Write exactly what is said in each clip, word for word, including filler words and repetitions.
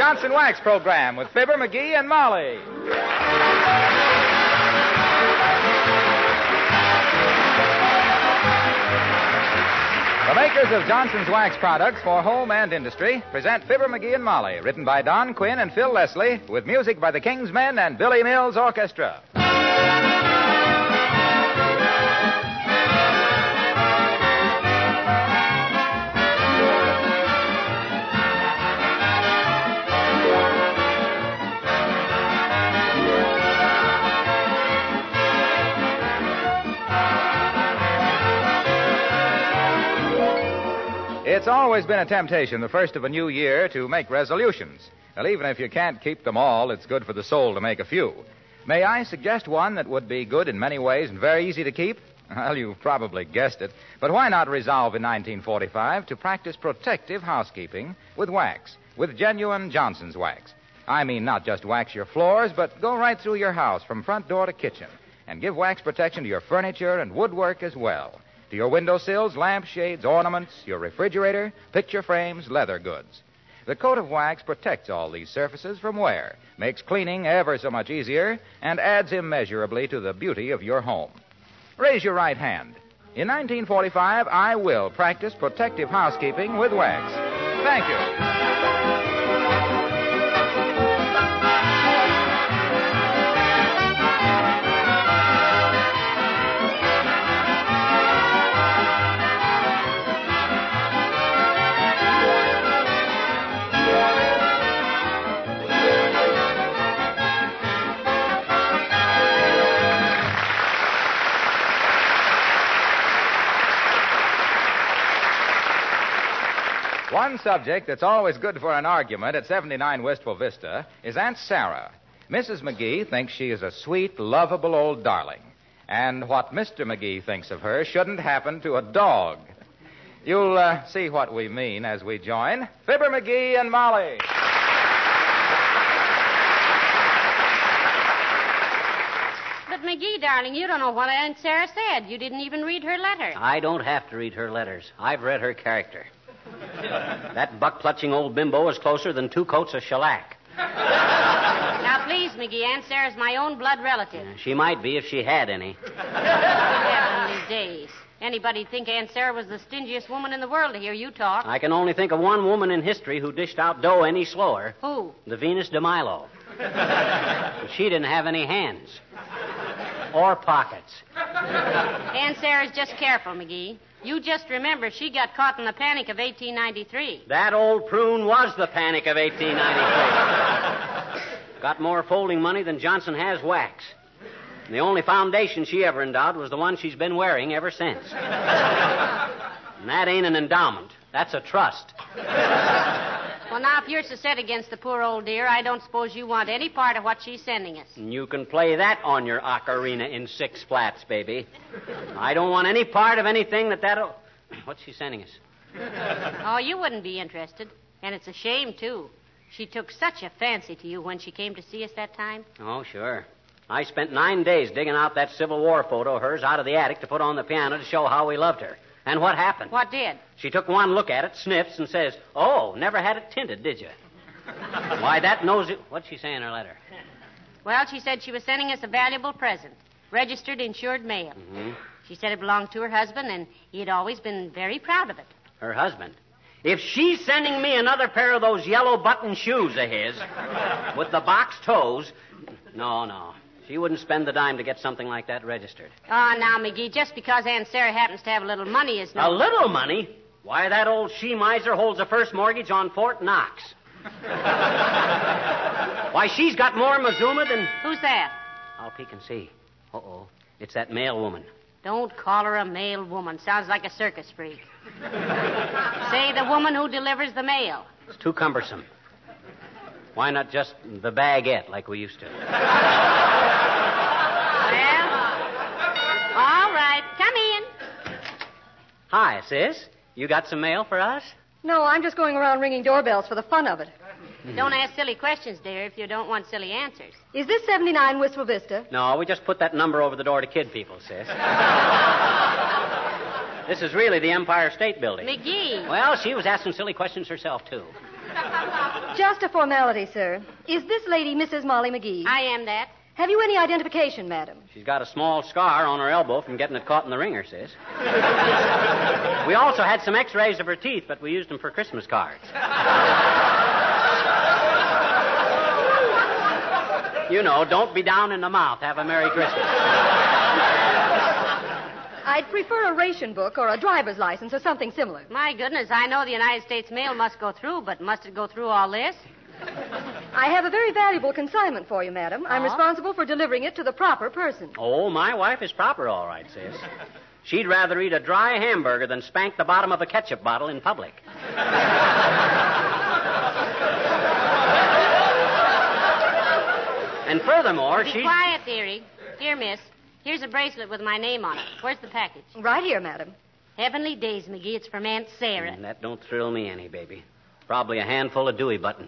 Johnson Wax program with Fibber, McGee, and Molly. The makers of Johnson's Wax products for home and industry present Fibber, McGee, and Molly, written by Don Quinn and Phil Leslie, with music by the King's Men and Billy Mills Orchestra. It's always been a temptation, the first of a new year, to make resolutions. Well, even if you can't keep them all, it's good for the soul to make a few. May I suggest one that would be good in many ways and very easy to keep? Well, you've probably guessed it. But why not resolve in nineteen forty-five to practice protective housekeeping with wax, with genuine Johnson's Wax? I mean, not just wax your floors, but go right through your house from front door to kitchen and give wax protection to your furniture and woodwork as well. To your windowsills, lampshades, ornaments, your refrigerator, picture frames, leather goods. The coat of wax protects all these surfaces from wear, makes cleaning ever so much easier, and adds immeasurably to the beauty of your home. Raise your right hand. In nineteen forty-five, I will practice protective housekeeping with wax. Thank you. One subject that's always good for an argument at seventy-nine Wistful Vista is Aunt Sarah. Missus McGee thinks she is a sweet, lovable old darling. And what Mister McGee thinks of her shouldn't happen to a dog. You'll uh, see what we mean as we join Fibber, McGee, and Molly. But, McGee, darling, you don't know what Aunt Sarah said. You didn't even read her letter. I don't have to read her letters. I've read her character. That buck-clutching old bimbo is closer than two coats of shellac. Now, please, McGee, Aunt Sarah's my own blood relative. She might be if she had any. Heavenly days. Anybody'd think Aunt Sarah was the stingiest woman in the world to hear you talk. I can only think of one woman in history who dished out dough any slower. Who? The Venus de Milo. She didn't have any hands. Or pockets. Aunt Sarah's just careful, McGee. You just remember she got caught in the panic of eighteen ninety-three. That old prune was the panic of eighteen ninety-three. Got more folding money than Johnson has wax. And the only foundation she ever endowed was the one she's been wearing ever since. And that ain't an endowment. That's a trust. Well, now, if you're so set against the poor old dear, I don't suppose you want any part of what she's sending us. And you can play that on your ocarina in six flats, baby. I don't want any part of anything that that'll... What's she sending us? Oh, you wouldn't be interested. And it's a shame, too. She took such a fancy to you when she came to see us that time. Oh, sure. I spent nine days digging out that Civil War photo of hers out of the attic to put on the piano to show how we loved her. And what happened? What did? She took one look at it, sniffs, and says, "Oh, never had it tinted, did you?" Why, that nosy... What'd she say in her letter? Well, she said she was sending us a valuable present, registered insured mail. Mm-hmm. She said it belonged to her husband, and he had always been very proud of it. Her husband? If she's sending me another pair of those yellow button shoes of his with the box toes... No, no. She wouldn't spend the dime to get something like that registered. Oh, now, McGee, just because Aunt Sarah happens to have a little money is no... A little money? Why, that old she-miser holds a first mortgage on Fort Knox. Why, she's got more Mazuma than... Who's that? I'll peek and see. Uh-oh. It's that mail woman. Don't call her a mail woman. Sounds like a circus freak. Say the woman who delivers the mail. It's too cumbersome. Why not just the baguette like we used to? Well, all right. Come in. Hi, sis. You got some mail for us? No, I'm just going around ringing doorbells for the fun of it. Don't ask silly questions, dear, if you don't want silly answers. Is this seventy-nine Wistful Vista? No, we just put that number over the door to kid people, sis. This is really the Empire State Building. McGee. Well, she was asking silly questions herself, too. Just a formality, sir. Is this lady Missus Molly McGee? I am that. Have you any identification, madam? She's got a small scar on her elbow from getting it caught in the ringer, sis. We also had some x-rays of her teeth, but we used them for Christmas cards. You know, don't be down in the mouth. Have a Merry Christmas. I'd prefer a ration book or a driver's license or something similar. My goodness, I know the United States mail must go through, but must it go through all this? I have a very valuable consignment for you, madam. I'm Oh? responsible for delivering it to the proper person. Oh, my wife is proper, all right, sis. She'd rather eat a dry hamburger than spank the bottom of a ketchup bottle in public. And furthermore, Be she... quiet, dearie. Dear miss, here's a bracelet with my name on it. Where's the package? Right here, madam. Heavenly days, McGee. It's from Aunt Sarah. Mm, that don't thrill me any, baby. Probably a handful of Dewey buttons.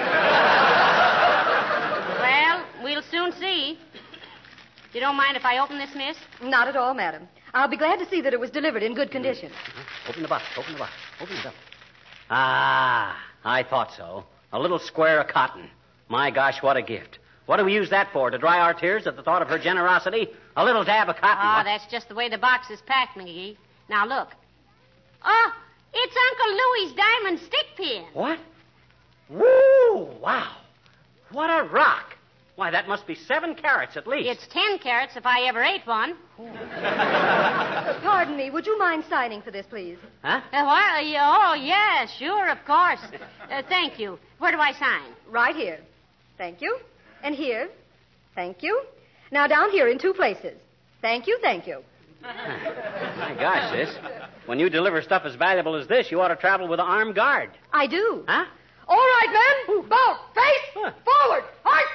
Well, we'll soon see. You don't mind if I open this, miss? Not at all, madam. I'll be glad to see that it was delivered in good condition. Open the box. Open the box. Open it up. Ah, I thought so. A little square of cotton. My gosh, what a gift. What do we use that for? To dry our tears at the thought of her generosity? A little dab of cotton. Oh, What? that's just the way the box is packed, McGee. Now, look. Oh, it's Uncle Louie's diamond stick pin. What? Woo! Wow. What a rock. Why, that must be seven carats at least. It's ten carats if I ever ate one. Uh, pardon me. Would you mind signing for this, please? Huh? Uh, what? Uh, yeah, oh, yeah, sure, of course. Uh, thank you. Where do I sign? Right here. Thank you. And here. Thank you. Now down here in two places. Thank you, thank you. My gosh, sis. When you deliver stuff as valuable as this, you ought to travel with an armed guard. I do. Huh? All right, men. Boat. Face. Huh. Forward. March.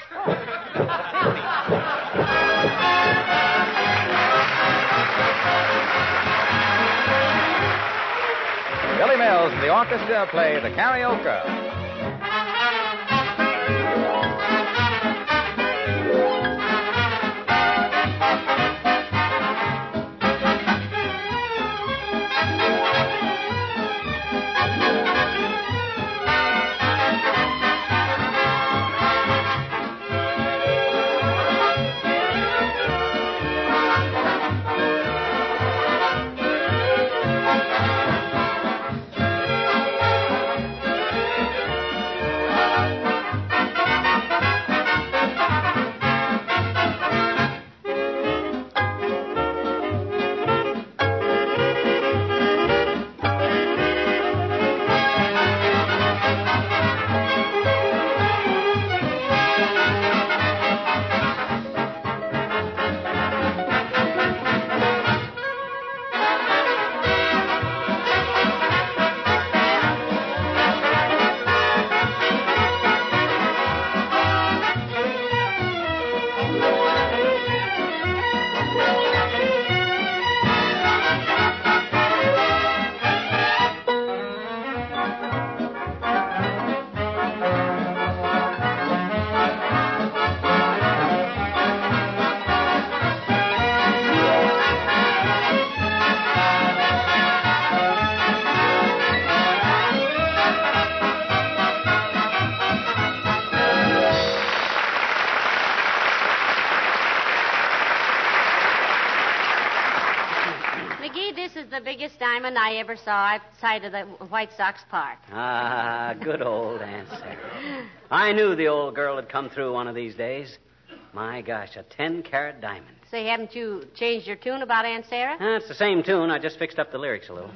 Billy Mills and the orchestra play the Carioca. This is the biggest diamond I ever saw outside of the White Sox Park. Ah, good old Aunt Sarah. I knew the old girl had come through one of these days. My gosh, a ten-carat diamond. Say, haven't you changed your tune about Aunt Sarah? Ah, it's the same tune. I just fixed up the lyrics a little.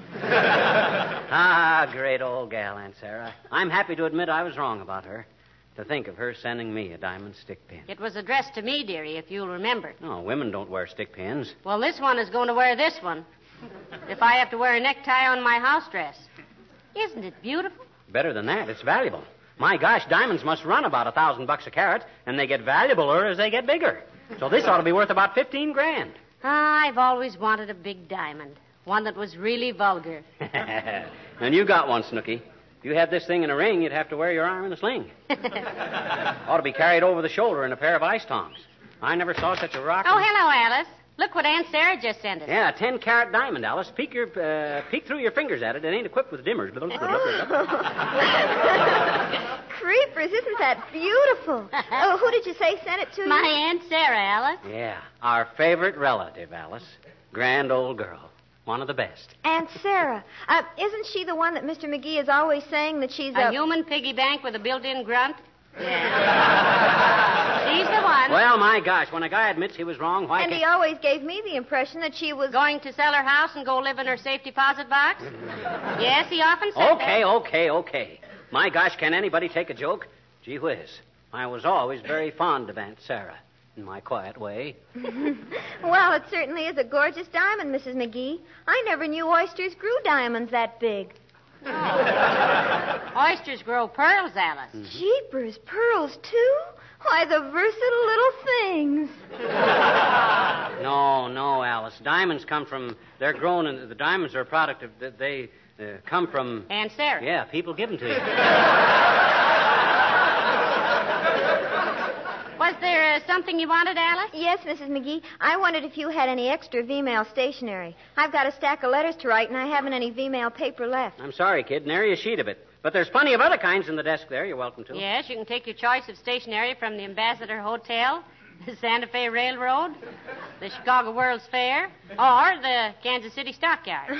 Ah, great old gal, Aunt Sarah. I'm happy to admit I was wrong about her. To think of her sending me a diamond stick pin. It was addressed to me, dearie, if you'll remember. No, women don't wear stick pins. Well, this one is going to wear this one. If I have to wear a necktie on my house dress. Isn't it beautiful? Better than that, it's valuable. My gosh, diamonds must run about a thousand bucks a carat, and they get valuabler as they get bigger. So this ought to be worth about fifteen grand. I've always wanted a big diamond. One that was really vulgar. And you got one, Snooky. If you had this thing in a ring, you'd have to wear your arm in a sling. Ought to be carried over the shoulder in a pair of ice tongs. I never saw such a rock. Oh, hello, Alice. Look what Aunt Sarah just sent us. Yeah, a ten-carat diamond, Alice. Peek your, uh, peek through your fingers at it. It ain't equipped with dimmers. Creepy, Jeepers, isn't that beautiful? Oh, who did you say sent it to you? My Aunt Sarah, Alice. Yeah, our favorite relative, Alice. Grand old girl. One of the best. Aunt Sarah. Uh, isn't she the one that Mister McGee is always saying that she's A a... human piggy bank with a built-in grunt? Yeah. She's the one. Well, my gosh, when a guy admits he was wrong, why And can't... he always gave me the impression that she was... Going to sell her house and go live in her safe deposit box? Yes, he often said Okay, that. okay, okay. My gosh, can anybody take a joke? Gee whiz. I was always very fond of Aunt Sarah, in my quiet way. Well, it certainly is a gorgeous diamond, Missus McGee. I never knew oysters grew diamonds that big. Oysters grow pearls, Alice. Jeepers, pearls, too? Why, the versatile little things. No, no, Alice. Diamonds come from... They're grown, and the diamonds are a product of... They uh, come from... Aunt Sarah. Yeah, people give them to you. Was there uh, something you wanted, Alice? Yes, Missus McGee. I wondered if you had any extra V-mail stationery. I've got a stack of letters to write, and I haven't any V-mail paper left. I'm sorry, kid. Nary a sheet of it. But there's plenty of other kinds in the desk there. You're welcome to. Yes, you can take your choice of stationery from the Ambassador Hotel, the Santa Fe Railroad, the Chicago World's Fair, or the Kansas City Stockyard.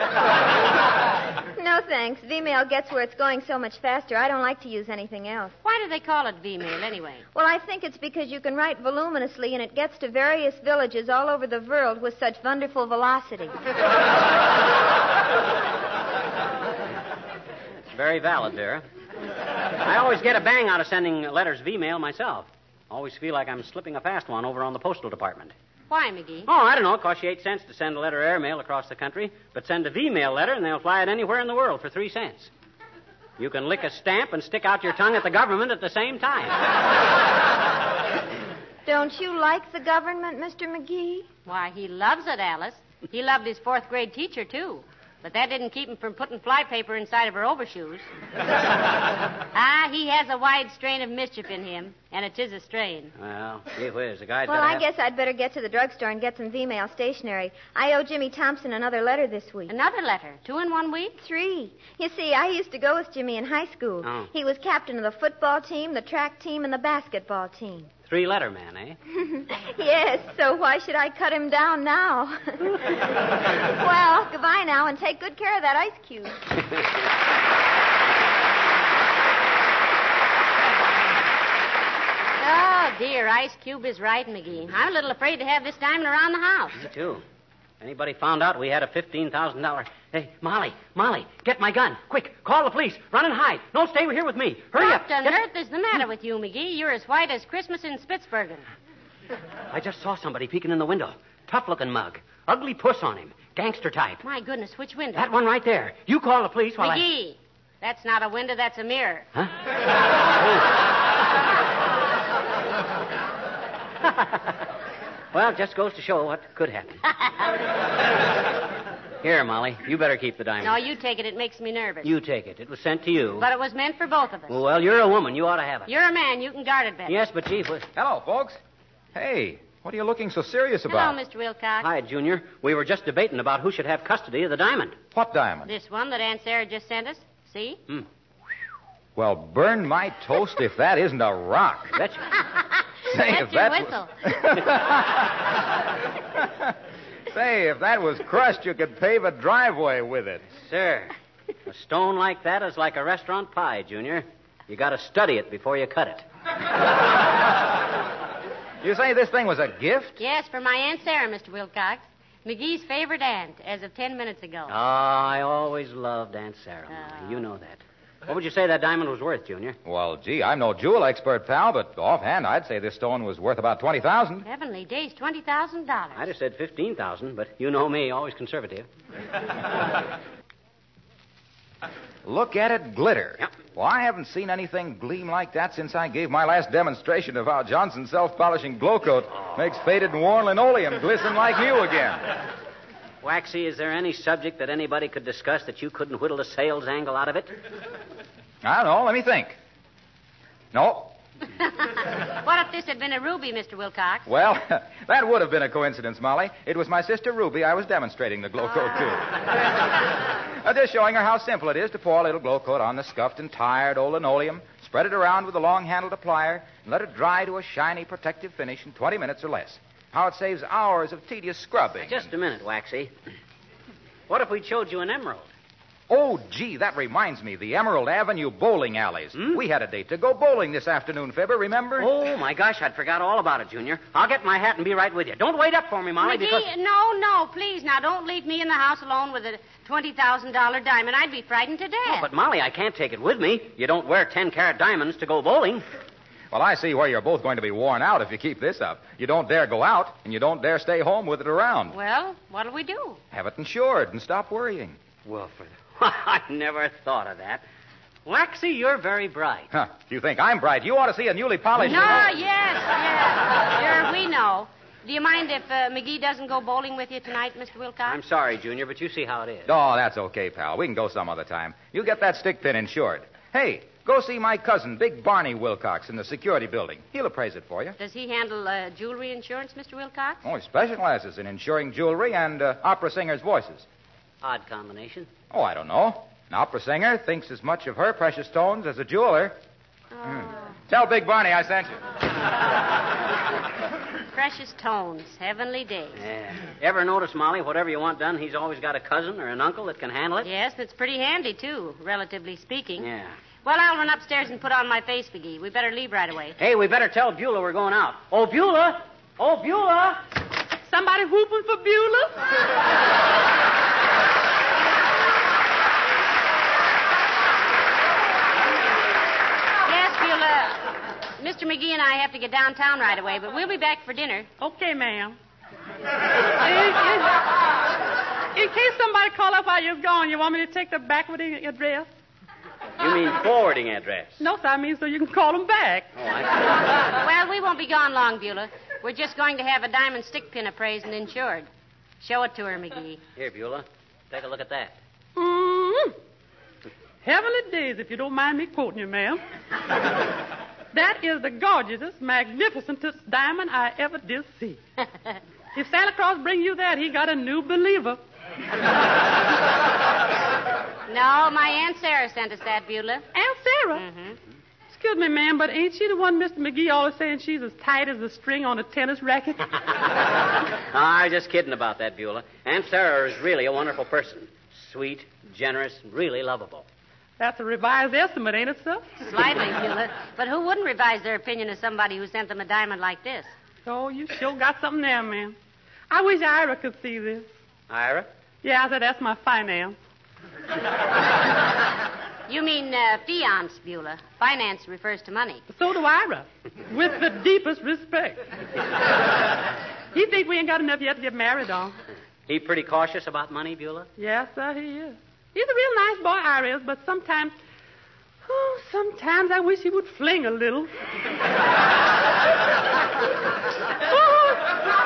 No, thanks. V-mail gets where it's going so much faster. I don't like to use anything else. Why do they call it V-mail anyway? Well, I think it's because you can write voluminously, and it gets to various villages all over the world with such wonderful velocity. It's very valid, Vera. I always get a bang out of sending letters V-mail myself. Always feel like I'm slipping a fast one over on the postal department. Why, McGee? Oh, I don't know. It costs you eight cents to send a letter airmail across the country, but send a V-mail letter and they'll fly it anywhere in the world for three cents. You can lick a stamp and stick out your tongue at the government at the same time. Don't you like the government, Mister McGee? Why, he loves it, Alice. He loved his fourth grade teacher, too. But that didn't keep him from putting flypaper inside of her overshoes. Ah, he has a wide strain of mischief in him, and it is a strain. Well, gee whiz, the guy's Well, gotta I have... guess I'd better get to the drugstore and get some V-mail stationery. I owe Jimmy Thompson another letter this week. Another letter. Two in one week? Three. You see, I used to go with Jimmy in high school. Oh. He was captain of the football team, the track team, and the basketball team. Three-letter man, eh? Yes, so why should I cut him down now? Well, goodbye now, and take good care of that ice cube. Oh, dear, Ice Cube is right, McGee. I'm a little afraid to have this diamond around the house. Me too. Anybody found out we had a fifteen thousand dollars... Hey, Molly, Molly, get my gun. Quick, call the police. Run and hide. Don't stay here with me. Hurry What up. on Get- earth is the matter with you, McGee? You're as white as Christmas in Spitsbergen. I just saw somebody peeking in the window. Tough-looking mug. Ugly puss on him. Gangster type. My goodness, which window? That one right there. You call the police while McGee, that's not a window, that's a mirror. I... Huh? Well, it just goes to show what could happen. Here, Molly, you better keep the diamond. No, you take it. It makes me nervous. You take it. It was sent to you. But it was meant for both of us. Well, you're a woman. You ought to have it. You're a man. You can guard it better. Yes, but, Chief... Was... Hello, folks. Hey, what are you looking so serious about? Hello, Mister Wilcox. Hi, Junior. We were just debating about who should have custody of the diamond. What diamond? This one that Aunt Sarah just sent us. See? Hmm. Well, burn my toast if that isn't a rock. Betcha. Say, That's if your that whistle. Say, if that was crushed, you could pave a driveway with it. Sir, a stone like that is like a restaurant pie, Junior. You got to study it before you cut it. You say this thing was a gift? Yes, for my Aunt Sarah, Mister Wilcox. McGee's favorite aunt, as of ten minutes ago. Oh, I always loved Aunt Sarah, Molly. Oh. You know that. What would you say that diamond was worth, Junior? Well, gee, I'm no jewel expert, pal, but offhand, I'd say this stone was worth about twenty thousand dollars. Heavenly days, twenty thousand dollars. I'd have said fifteen thousand, but you know me, always conservative. Look at it glitter. Yep. Well, I haven't seen anything gleam like that since I gave my last demonstration of how Johnson's self-polishing glow coat makes faded and worn linoleum glisten like new again. Waxy, is there any subject that anybody could discuss that you couldn't whittle a sales angle out of it? I don't know. Let me think. No. What if this had been a ruby, Mister Wilcox? Well, that would have been a coincidence, Molly. It was my sister Ruby I was demonstrating the glow coat to. Uh, just showing her how simple it is to pour a little glow coat on the scuffed and tired old linoleum, Spread it around with a long-handled applier and let it dry to a shiny, protective finish in twenty minutes or less. How it saves hours of tedious scrubbing. Now, just a minute, Waxy. What if we showed you an emerald? Oh, gee, that reminds me. The Emerald Avenue bowling alleys. Hmm? We had a date to go bowling this afternoon, Fibber, remember? Oh, my gosh, I'd forgot all about it, Junior. I'll get my hat and be right with you. Don't wait up for me, Molly, McGee, because... no, no, please. Now, don't leave me in the house alone with a twenty thousand dollars diamond. I'd be frightened to death. Oh, but, Molly, I can't take it with me. You don't wear ten-carat diamonds to go bowling. Well, I see where you're both going to be worn out if you keep this up. You don't dare go out, and you don't dare stay home with it around. Well, what'll we do? Have it insured and stop worrying. Well, for the... I never thought of that. Waxy, you're very bright. Huh. If you think I'm bright, you ought to see a newly polished... No, yes, yes. Sure, we know. Do you mind if uh, McGee doesn't go bowling with you tonight, Mister Wilcox? I'm sorry, Junior, but you see how it is. Oh, that's okay, pal. We can go some other time. You get that stick pin insured. Hey, go see my cousin, Big Barney Wilcox, in the security building. He'll appraise it for you. Does he handle uh, jewelry insurance, Mister Wilcox? Oh, he specializes in insuring jewelry and uh, opera singers' voices. Odd combination. Oh, I don't know. An opera singer thinks as much of her precious stones as a jeweler. Oh. Hmm. Tell Big Barney I sent you. Precious tones, heavenly days. Yeah. Ever notice, Molly, whatever you want done, he's always got a cousin or an uncle that can handle it? Yes, it's pretty handy, too, relatively speaking. Yeah. Well, I'll run upstairs and put on my face, McGee. We better leave right away. Hey, we better tell Beulah we're going out. Oh, Beulah! Oh, Beulah! Somebody whooping for Beulah? Mister McGee and I have to get downtown right away, but we'll be back for dinner. Okay, ma'am. in, in, in case somebody call up while you're gone, you want me to take the backwarding address? You mean forwarding address? No, sir, I mean so you can call them back. Oh, I see. Well, we won't be gone long, Beulah. We're just going to have a diamond stick pin appraised and insured. Show it to her, McGee. Here, Beulah. Take a look at that. Mm-hmm. Heavenly days, if you don't mind me quoting you, ma'am. That is the gorgeousest, magnificentest diamond I ever did see. If Santa Claus bring you that, he got a new believer. No, my Aunt Sarah sent us that, Beulah. Aunt Sarah? Mm-hmm. Excuse me, ma'am, but ain't she the one Mister McGee always saying she's as tight as a string on a tennis racket? I'm just kidding about that, Beulah. Aunt Sarah is really a wonderful person. Sweet, generous, really lovable. That's a revised estimate, ain't it, sir? Slightly, Beulah. But who wouldn't revise their opinion of somebody who sent them a diamond like this? Oh, you sure got something there, ma'am. I wish Ira could see this. Ira? Yeah, I said that's my finance. You mean uh, fiance, Beulah. Finance refers to money. So do Ira, with the deepest respect. He think we ain't got enough yet to get married on. He pretty cautious about money, Beulah? Yes, sir, he is. He's a real nice boy, Ira is, but sometimes, oh, sometimes I wish he would fling a little. Oh.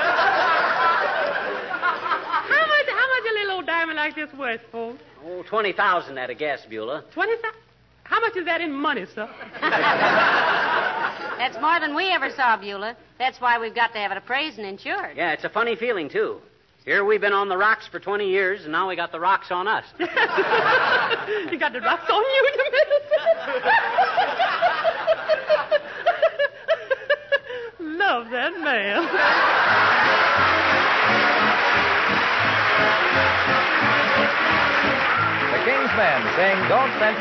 How much, how much a little old diamond like this worth, folks? Oh, twenty thousand at a guess, Beulah. Twenty thousand? How much is that in money, sir? That's more than we ever saw, Beulah. That's why we've got to have it appraised and insured. Yeah, it's a funny feeling, too. Here we've been on the rocks for twenty years, and now we got the rocks on us. You got the rocks on you, you mean? Love that man. The King's Men sing Don't Fence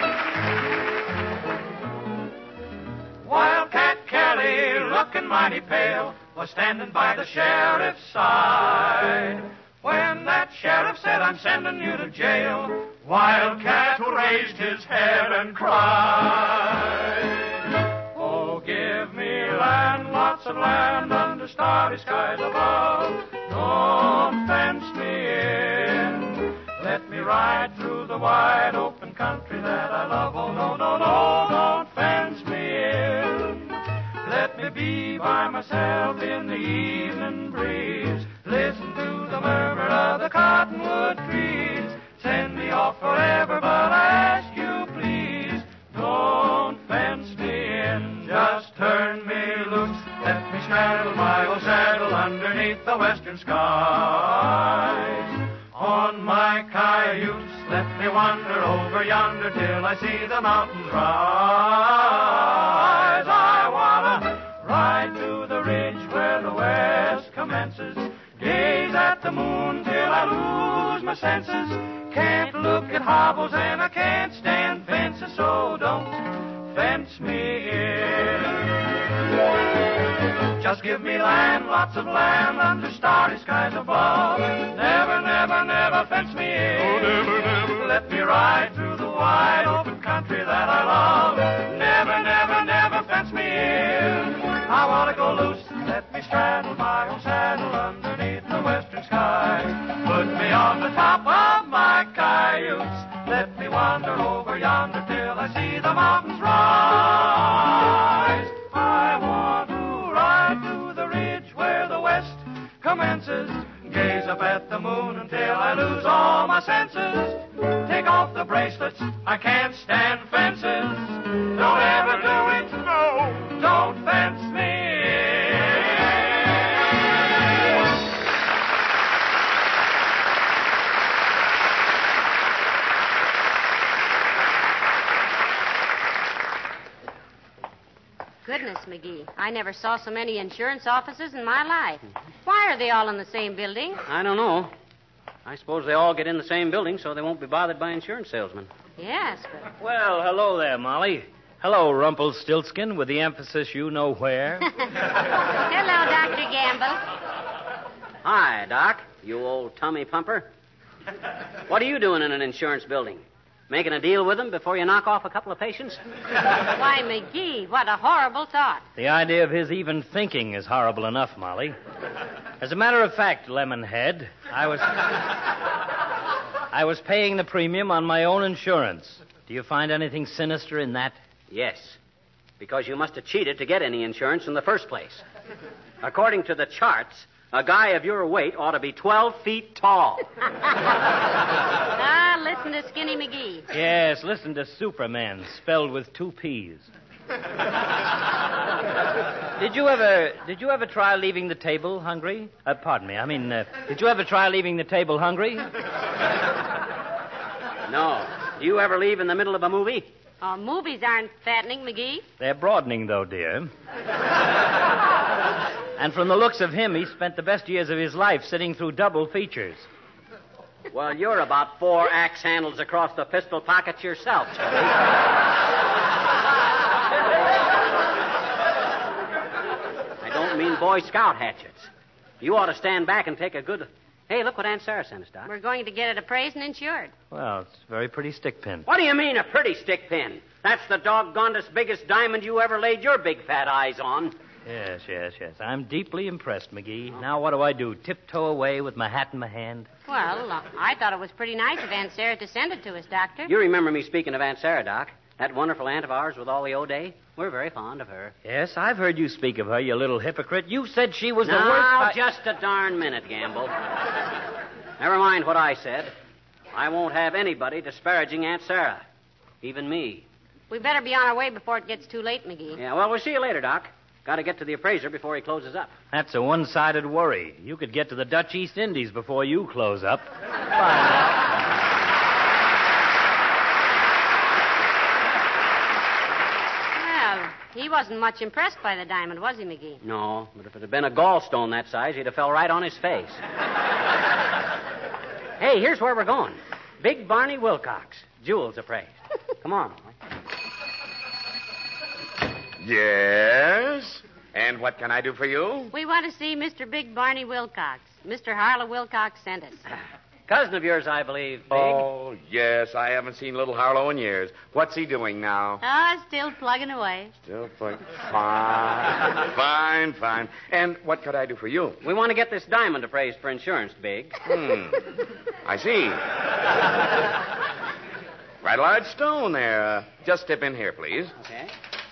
Me In. Wildcat Kelly, looking mighty pale, was standing by the sheriff's side. When that sheriff said, I'm sending you to jail, Wildcat raised his head and cried. Oh, give me land, lots of land under starry skies above. Don't fence me in. Let me ride through the wide open country that I love. Oh, no, no, no, don't fence me in. Let me be by myself in the evening breeze. Listen to the murmur of the cottonwood trees. Send me off forever, but I ask you, please, don't fence me in. Just turn me loose. Let me straddle my old saddle underneath the western skies. On my cayuse, let me wander over yonder till I see the mountains rise. my senses. Can't look at hobbles and I can't stand fences, so don't fence me in. Just give me land, lots of land under starry skies above. Never, never, never fence me in. Oh, never, never. Let me ride through the wide open country that I love. Never, never, never fence me in. I want to go loose. Let me straddle my own saddle underneath the western skies. Put me on the top of my cayuse. Let me wander over yonder till I see the mountains rise. I want to ride to the ridge where the west commences. Gaze up at the moon until I lose all my senses. Take off the bracelets, I can't stand fences. Don't ever do it, no, don't fence me. Goodness, McGee, I never saw so many insurance offices in my life. Why are they all in the same building? I don't know. I suppose they all get in the same building so they won't be bothered by insurance salesmen. Yes, but... Well, hello there, Molly. Hello, Rumpelstiltskin, with the emphasis you know where. Hello, Doctor Gamble. Hi, Doc, you old tummy pumper. What are you doing in an insurance building? Making a deal with them before you knock off a couple of patients? Why, McGee, what a horrible thought. The idea of his even thinking is horrible enough, Molly. As a matter of fact, Lemonhead, I was... I was paying the premium on my own insurance. Do you find anything sinister in that? Yes, because you must have cheated to get any insurance in the first place. According to the charts, a guy of your weight ought to be twelve feet tall. Ah, listen to Skinny McGee. Yes, listen to Superman, spelled with two P's. Did you ever did you ever try leaving the table hungry? Uh, pardon me, I mean, uh, did you ever try leaving the table hungry? No. Do you ever leave in the middle of a movie? Oh, movies aren't fattening, McGee. They're broadening, though, dear. And from the looks of him, he spent the best years of his life sitting through double features. Well, you're about four axe handles across the pistol pockets yourself, Charlie. I don't mean Boy Scout hatchets. You ought to stand back and take a good... Hey, look what Aunt Sarah sent us, Doc. We're going to get it appraised and insured. Well, it's a very pretty stick pin. What do you mean, a pretty stick pin? That's the doggonedest biggest diamond you ever laid your big fat eyes on. Yes, yes, yes. I'm deeply impressed, McGee. Now what do I do? Tiptoe away with my hat in my hand? Well, uh, I thought it was pretty nice of Aunt Sarah to send it to us, Doctor. You remember me speaking of Aunt Sarah, Doc? That wonderful aunt of ours with all the O'Day? We're very fond of her. Yes, I've heard you speak of her, you little hypocrite. You said she was now, the worst... Now, I... just a darn minute, Gamble. Never mind what I said. I won't have anybody disparaging Aunt Sarah. Even me. We better be on our way before it gets too late, McGee. Yeah, well, we'll see you later, Doc. Got to get to the appraiser before he closes up. That's a one-sided worry. You could get to the Dutch East Indies before you close up. Bye. Well, he wasn't much impressed by the diamond, was he, McGee? No, but if it had been a gallstone that size, he'd have fell right on his face. Hey, here's where we're going. Big Barney Wilcox. Jewels appraised. Come on, Molly. Yes? And what can I do for you? We want to see Mister Big Barney Wilcox. Mister Harlow Wilcox sent us. Cousin of yours, I believe, Big. Oh, yes. I haven't seen little Harlow in years. What's he doing now? Oh, still plugging away. Still like fine. Fine, fine. And what could I do for you? We want to get this diamond appraised for insurance, Big. Hmm. I see. Right a large stone there. Uh, just step in here, please. Okay.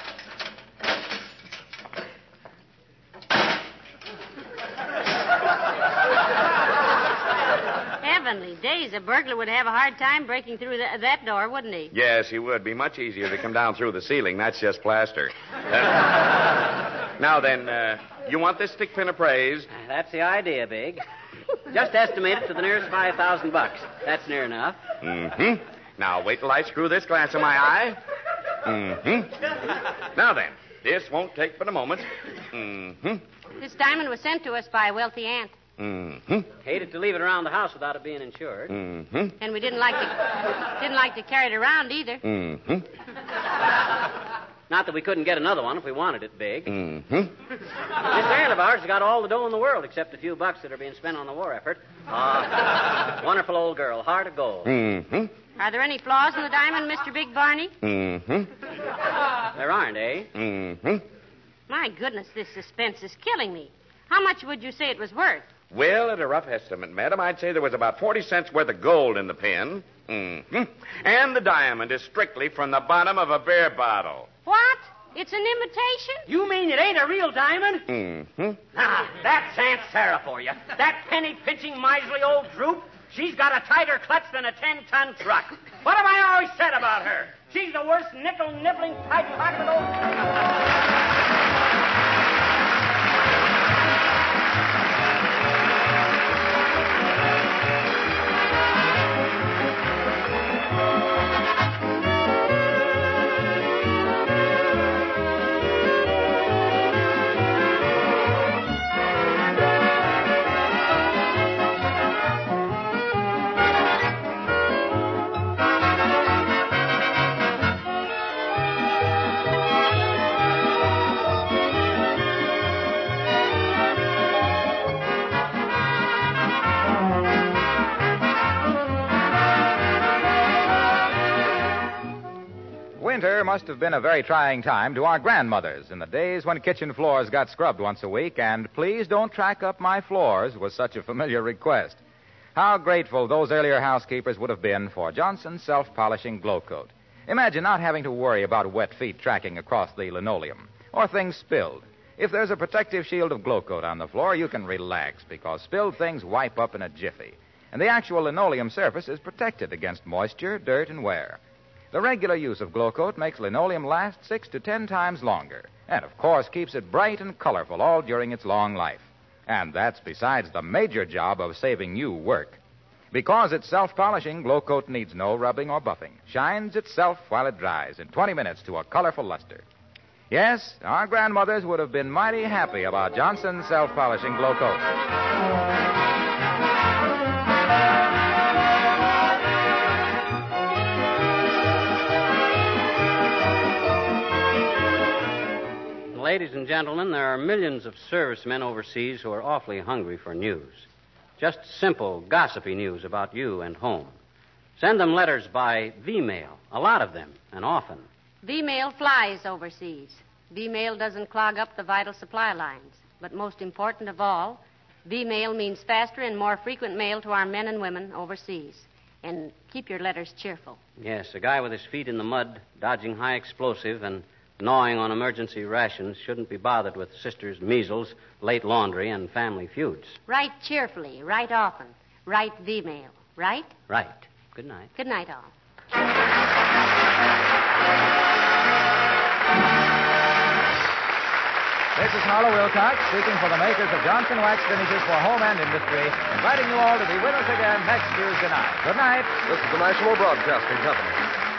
Heavenly days, a burglar would have a hard time breaking through the, that door, wouldn't he? Yes, he would. Be much easier to come down through the ceiling. That's just plaster. Uh, now then, uh, you want this stick pin appraised? That's the idea, Big. Just estimate it to the nearest five thousand bucks. That's near enough. Mm-hmm. Now, wait till I screw this glass in my eye. Mm-hmm. Now then, this won't take but a moment. Mm-hmm. This diamond was sent to us by a wealthy aunt. Mm-hmm. Hated to leave it around the house without it being insured. Mm-hmm. And we didn't like to didn't like to carry it around either. Mm-hmm. Not that we couldn't get another one if we wanted it big. Mm-hmm. Mister Aunt of ours has got all the dough in the world except a few bucks that are being spent on the war effort. Uh, wonderful old girl, heart of gold. Mm-hmm. Are there any flaws in the diamond, Mister Big Barney? Mm-hmm. There aren't, eh? Mm-hmm. My goodness, this suspense is killing me. How much would you say it was worth? Well, at a rough estimate, madam, I'd say there was about forty cents worth of gold in the pin. Mm-hmm. And the diamond is strictly from the bottom of a beer bottle. What? It's an imitation? You mean it ain't a real diamond? Mm-hmm. Ah, that's Aunt Sarah for you. That penny-pinching, miserly old droop. She's got a tighter clutch than a ten-ton truck. What have I always said about her? She's the worst nickel-nibbling, tight-pocketed old... Winter must have been a very trying time to our grandmothers in the days when kitchen floors got scrubbed once a week, and please don't track up my floors was such a familiar request. How grateful those earlier housekeepers would have been for Johnson's self-polishing Glow Coat. Imagine not having to worry about wet feet tracking across the linoleum or things spilled. If there's a protective shield of Glow Coat on the floor, you can relax because spilled things wipe up in a jiffy, and the actual linoleum surface is protected against moisture, dirt, and wear. The regular use of Glow Coat makes linoleum last six to ten times longer, and of course keeps it bright and colorful all during its long life. And that's besides the major job of saving you work. Because it's self-polishing, Glow Coat needs no rubbing or buffing. Shines itself while it dries in twenty minutes to a colorful luster. Yes, our grandmothers would have been mighty happy about Johnson's self-polishing Glow Coat. Ladies and gentlemen, there are millions of servicemen overseas who are awfully hungry for news. Just simple, gossipy news about you and home. Send them letters by V-mail, a lot of them, and often. V-mail flies overseas. V-mail doesn't clog up the vital supply lines. But most important of all, V-mail means faster and more frequent mail to our men and women overseas. And keep your letters cheerful. Yes, a guy with his feet in the mud, dodging high explosive, and gnawing on emergency rations shouldn't be bothered with sisters' measles, late laundry, and family feuds. Write cheerfully, write often. Write V-mail, right? Right. Good night. Good night, all. This is Harlow Wilcox, speaking for the makers of Johnson Wax Finishes for Home and Industry, inviting you all to be with us again next Tuesday night. Good night. This is the National Broadcasting Company.